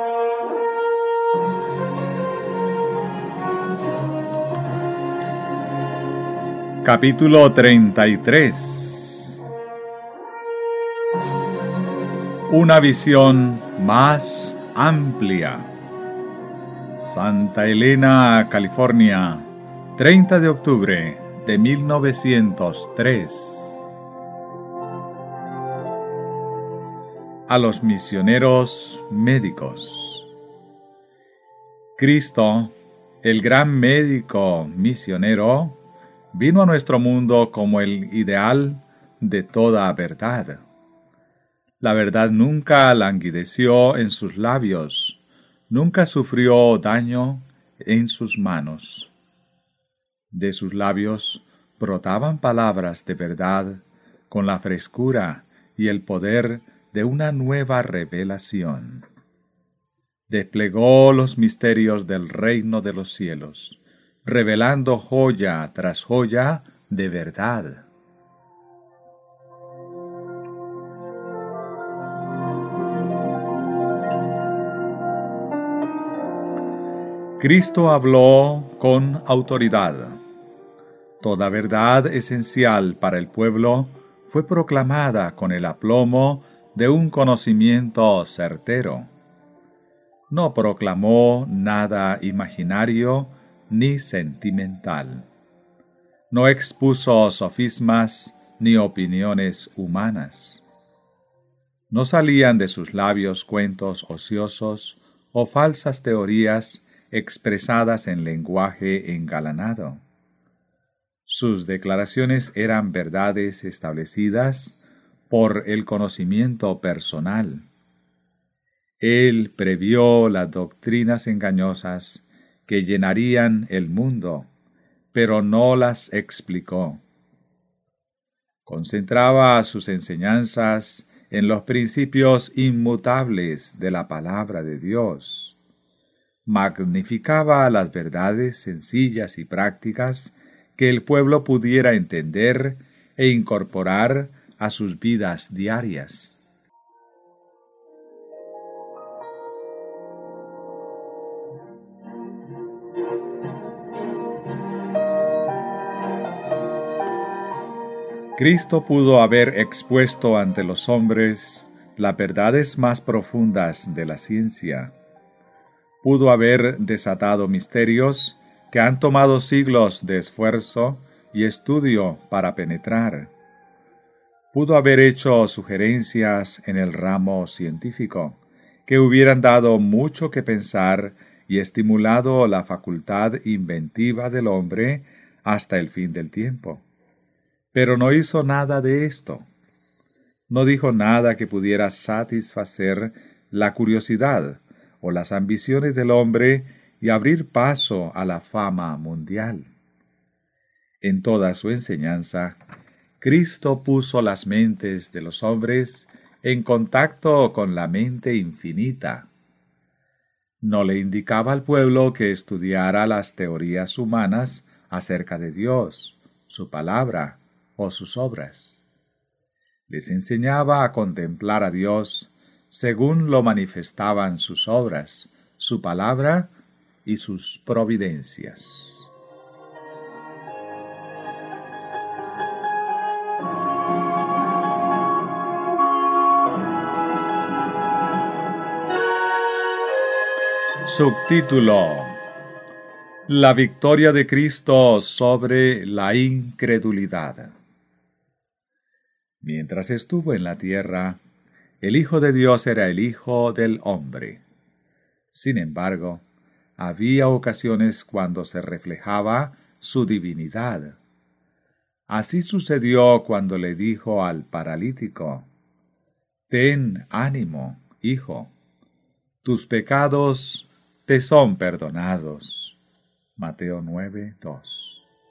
Capítulo 33. Una visión más amplia. Santa Elena, California, 30 de octubre de 1903. A los misioneros médicos. Cristo, el gran médico misionero, vino a nuestro mundo como el ideal de toda verdad. La verdad nunca languideció en sus labios, nunca sufrió daño en sus manos. De sus labios brotaban palabras de verdad con la frescura y el poder de una nueva revelación. Desplegó los misterios del reino de los cielos, revelando joya tras joya de verdad. Cristo habló con autoridad. Toda verdad esencial para el pueblo fue proclamada con el aplomo de un conocimiento certero. No proclamó nada imaginario ni sentimental. No expuso sofismas ni opiniones humanas. No salían de sus labios cuentos ociosos o falsas teorías expresadas en lenguaje engalanado. Sus declaraciones eran verdades establecidas por el conocimiento personal. Él previó las doctrinas engañosas que llenarían el mundo, pero no las explicó. Concentraba sus enseñanzas en los principios inmutables de la palabra de Dios. Magnificaba las verdades sencillas y prácticas que el pueblo pudiera entender e incorporar a sus vidas diarias. Cristo pudo haber expuesto ante los hombres las verdades más profundas de la ciencia. Pudo haber desatado misterios que han tomado siglos de esfuerzo y estudio para penetrar. Pudo haber hecho sugerencias en el ramo científico que hubieran dado mucho que pensar y estimulado la facultad inventiva del hombre hasta el fin del tiempo. Pero no hizo nada de esto. No dijo nada que pudiera satisfacer la curiosidad o las ambiciones del hombre y abrir paso a la fama mundial. En toda su enseñanza, Cristo puso las mentes de los hombres en contacto con la mente infinita. No le indicaba al pueblo que estudiara las teorías humanas acerca de Dios, su palabra o sus obras. Les enseñaba a contemplar a Dios según lo manifestaban sus obras, su palabra y sus providencias. Subtítulo: La victoria de Cristo sobre la incredulidad. Mientras estuvo en la tierra, el Hijo de Dios era el Hijo del hombre. Sin embargo, había ocasiones cuando se reflejaba su divinidad. Así sucedió cuando le dijo al paralítico: «Ten ánimo, hijo, tus pecados te son perdonados». Mateo 9:2.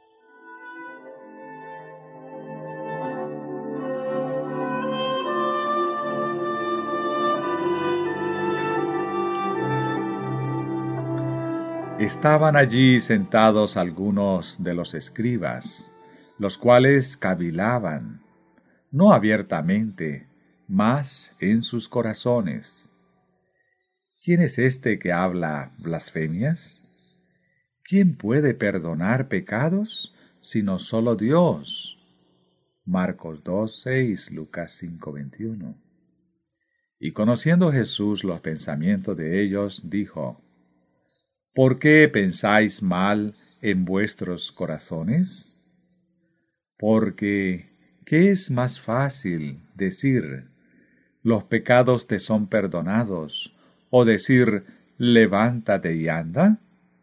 Estaban allí sentados algunos de los escribas, los cuales cavilaban, no abiertamente, mas en sus corazones. ¿Quién es este que habla blasfemias? ¿Quién puede perdonar pecados sino solo Dios? Marcos 2:6, Lucas 5:21. Y conociendo Jesús los pensamientos de ellos, dijo: ¿Por qué pensáis mal en vuestros corazones? Porque, ¿qué es más fácil decir, los pecados te son perdonados, o decir, levántate y anda?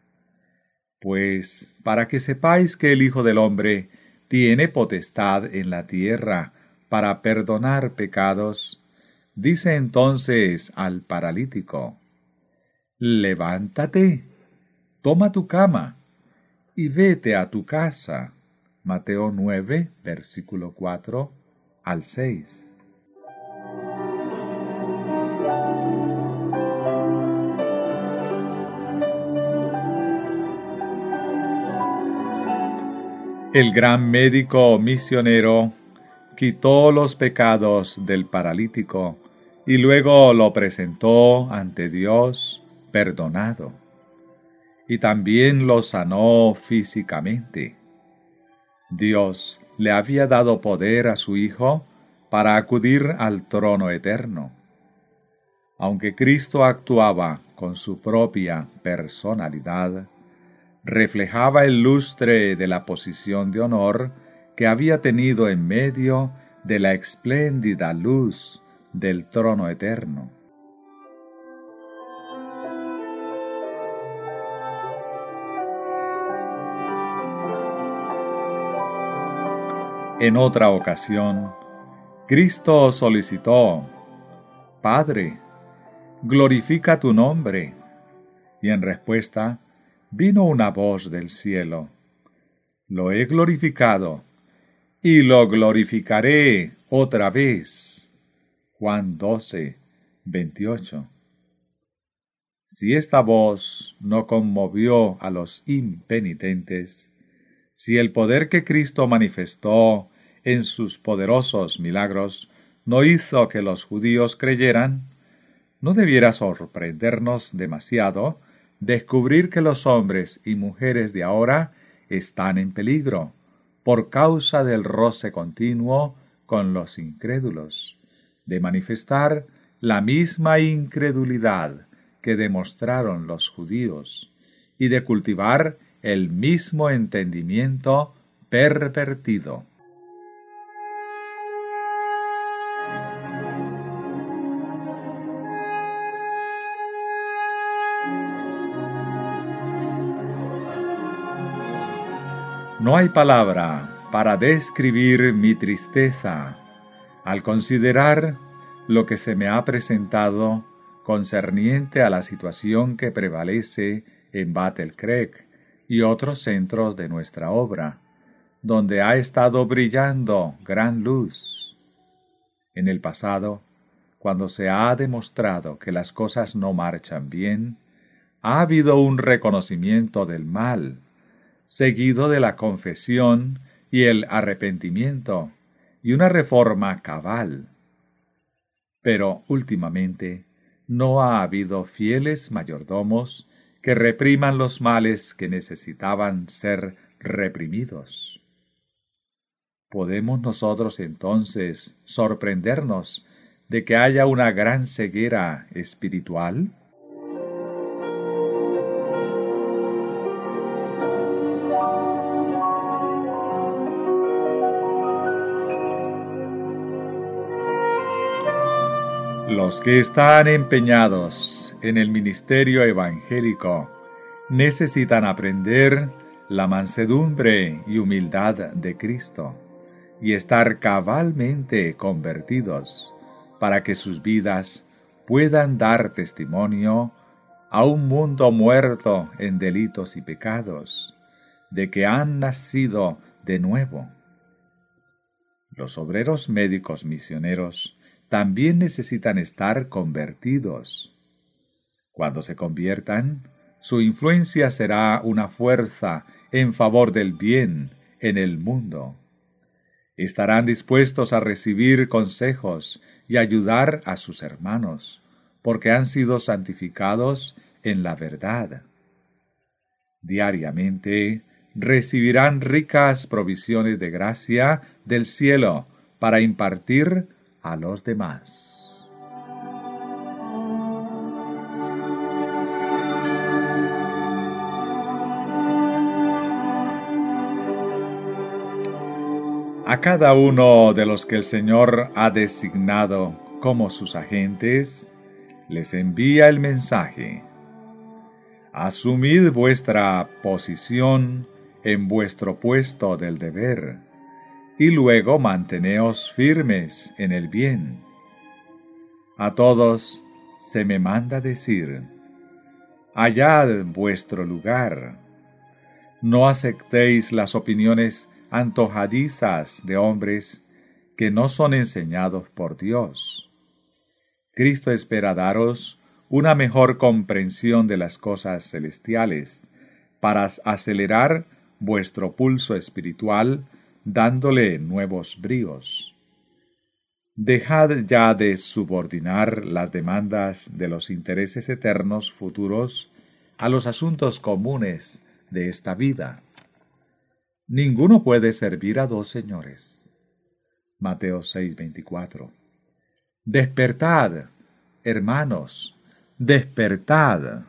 Pues, para que sepáis que el Hijo del Hombre tiene potestad en la tierra para perdonar pecados, dice entonces al paralítico: levántate, toma tu cama y vete a tu casa. Mateo 9, versículo 4 al 6. El gran médico misionero quitó los pecados del paralítico y luego lo presentó ante Dios perdonado. Y también lo sanó físicamente. Dios le había dado poder a su Hijo para acudir al trono eterno. Aunque Cristo actuaba con su propia personalidad, reflejaba el lustre de la posición de honor que había tenido en medio de la espléndida luz del trono eterno. En otra ocasión, Cristo solicitó: Padre, glorifica tu nombre. Y en respuesta, vino una voz del cielo: Lo he glorificado, y lo glorificaré otra vez. Juan 12:28. Si esta voz no conmovió a los impenitentes, si el poder que Cristo manifestó en sus poderosos milagros no hizo que los judíos creyeran, no debiera sorprendernos demasiado descubrir que los hombres y mujeres de ahora están en peligro por causa del roce continuo con los incrédulos, de manifestar la misma incredulidad que demostraron los judíos y de cultivar el mismo entendimiento pervertido. No hay palabra para describir mi tristeza al considerar lo que se me ha presentado concerniente a la situación que prevalece en Battle Creek y otros centros de nuestra obra, donde ha estado brillando gran luz. En el pasado, cuando se ha demostrado que las cosas no marchan bien, ha habido un reconocimiento del mal, seguido de la confesión y el arrepentimiento, y una reforma cabal. Pero últimamente no ha habido fieles mayordomos que repriman los males que necesitaban ser reprimidos. ¿Podemos nosotros entonces sorprendernos de que haya una gran ceguera espiritual? Los que están empeñados en el ministerio evangélico necesitan aprender la mansedumbre y humildad de Cristo y estar cabalmente convertidos para que sus vidas puedan dar testimonio a un mundo muerto en delitos y pecados, de que han nacido de nuevo. Los obreros médicos misioneros también necesitan estar convertidos. Cuando se conviertan, su influencia será una fuerza en favor del bien en el mundo. Estarán dispuestos a recibir consejos y ayudar a sus hermanos, porque han sido santificados en la verdad. Diariamente recibirán ricas provisiones de gracia del cielo para impartir a los demás. A cada uno de los que el Señor ha designado como sus agentes, les envía el mensaje: asumid vuestra posición en vuestro puesto del deber, y luego manteneos firmes en el bien. A todos se me manda decir: hallad vuestro lugar. No aceptéis las opiniones antojadizas de hombres que no son enseñados por Dios. Cristo espera daros una mejor comprensión de las cosas celestiales para acelerar vuestro pulso espiritual, dándole nuevos bríos. Dejad ya de subordinar las demandas de los intereses eternos futuros a los asuntos comunes de esta vida. Ninguno puede servir a dos señores. Mateo 6:24. Despertad, hermanos, despertad.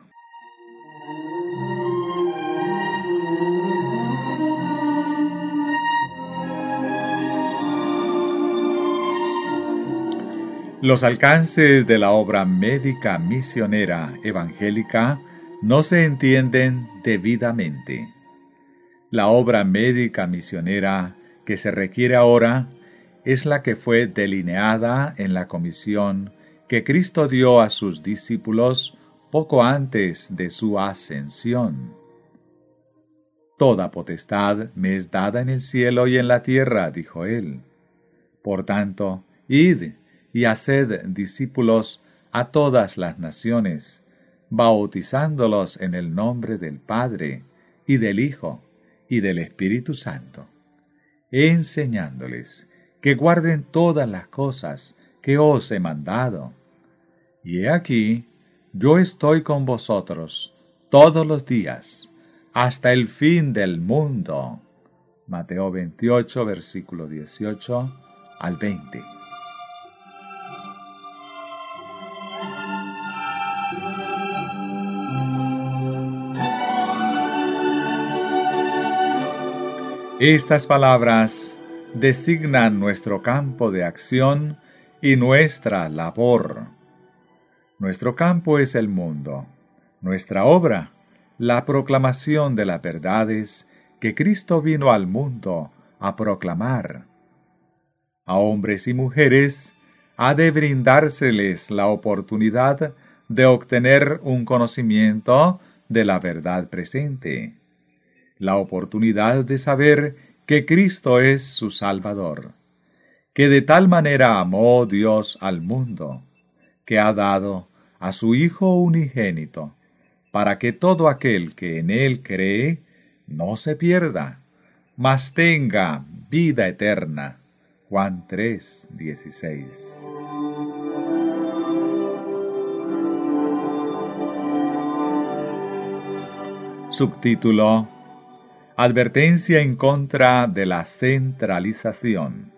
Los alcances de la obra médica misionera evangélica no se entienden debidamente. La obra médica misionera que se requiere ahora es la que fue delineada en la comisión que Cristo dio a sus discípulos poco antes de su ascensión. Toda potestad me es dada en el cielo y en la tierra, dijo él. Por tanto, id y haced discípulos a todas las naciones, bautizándolos en el nombre del Padre, y del Hijo, y del Espíritu Santo, enseñándoles que guarden todas las cosas que os he mandado. Y he aquí, yo estoy con vosotros todos los días, hasta el fin del mundo. Mateo 28, versículo 18 al 20. Estas palabras designan nuestro campo de acción y nuestra labor. Nuestro campo es el mundo, nuestra obra, la proclamación de las verdades que Cristo vino al mundo a proclamar. A hombres y mujeres ha de brindárseles la oportunidad de obtener un conocimiento de la verdad presente, la oportunidad de saber que Cristo es su Salvador, que de tal manera amó Dios al mundo, que ha dado a su Hijo unigénito, para que todo aquel que en Él cree no se pierda, mas tenga vida eterna. Juan 3:16. Subtítulo: Advertencia en contra de la centralización.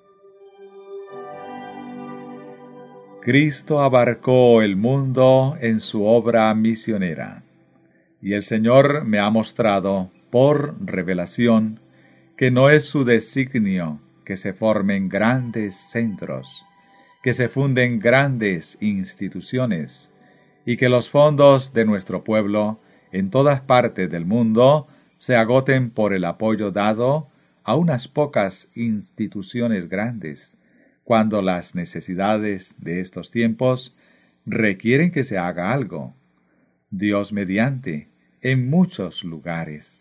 Cristo abarcó el mundo en su obra misionera, y el Señor me ha mostrado, por revelación, que no es su designio que se formen grandes centros, que se funden grandes instituciones, y que los fondos de nuestro pueblo en todas partes del mundo se agoten por el apoyo dado a unas pocas instituciones grandes, cuando las necesidades de estos tiempos requieren que se haga algo, Dios mediante, en muchos lugares.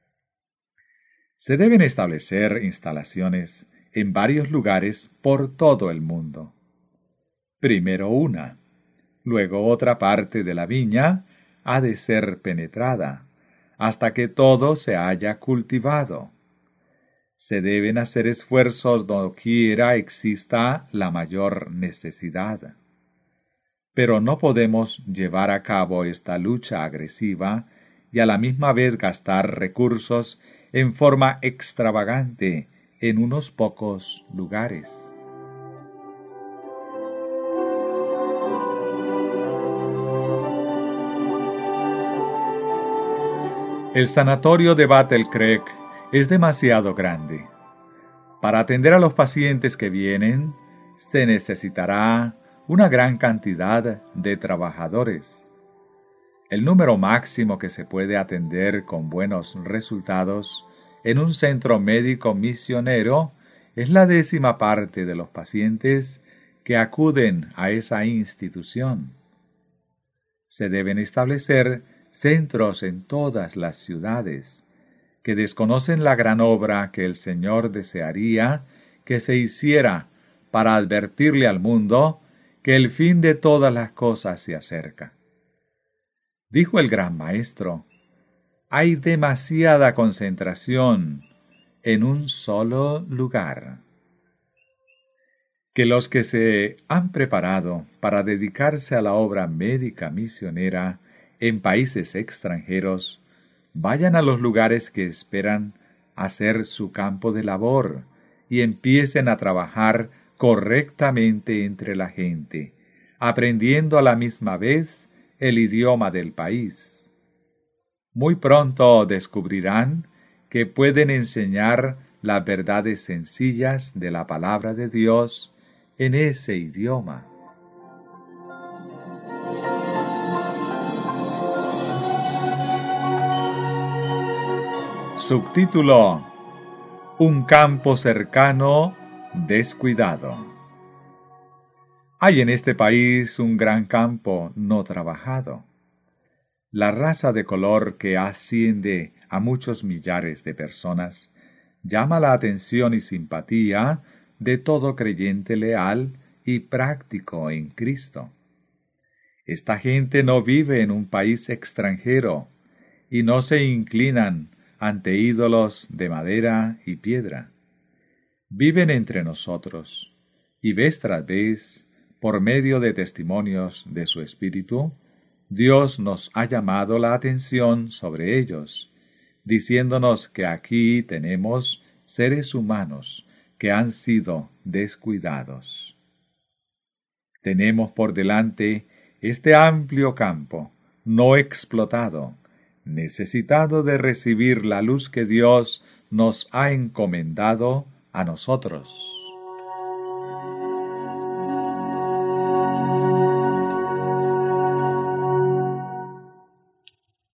Se deben establecer instalaciones en varios lugares por todo el mundo. Primero una, luego otra parte de la viña ha de ser penetrada, hasta que todo se haya cultivado. Se deben hacer esfuerzos doquiera exista la mayor necesidad. Pero no podemos llevar a cabo esta lucha agresiva y a la misma vez gastar recursos en forma extravagante en unos pocos lugares. El sanatorio de Battle Creek es demasiado grande. Para atender a los pacientes que vienen, se necesitará una gran cantidad de trabajadores. El número máximo que se puede atender con buenos resultados en un centro médico misionero es la 10ª parte de los pacientes que acuden a esa institución. Se deben establecer centros en todas las ciudades que desconocen la gran obra que el Señor desearía que se hiciera para advertirle al mundo que el fin de todas las cosas se acerca. Dijo el gran maestro: hay demasiada concentración en un solo lugar. Que los que se han preparado para dedicarse a la obra médica misionera en países extranjeros vayan a los lugares que esperan hacer su campo de labor y empiecen a trabajar correctamente entre la gente, aprendiendo a la misma vez el idioma del país. Muy pronto descubrirán que pueden enseñar las verdades sencillas de la palabra de Dios en ese idioma. Subtítulo: Un campo cercano descuidado. Hay en este país un gran campo no trabajado. La raza de color que asciende a muchos millares de personas llama la atención y simpatía de todo creyente leal y práctico en Cristo. Esta gente no vive en un país extranjero y no se inclinan ante ídolos de madera y piedra. Viven entre nosotros, y vez tras vez, por medio de testimonios de su Espíritu, Dios nos ha llamado la atención sobre ellos, diciéndonos que aquí tenemos seres humanos que han sido descuidados. Tenemos por delante este amplio campo, no explotado, necesitado de recibir la luz que Dios nos ha encomendado a nosotros.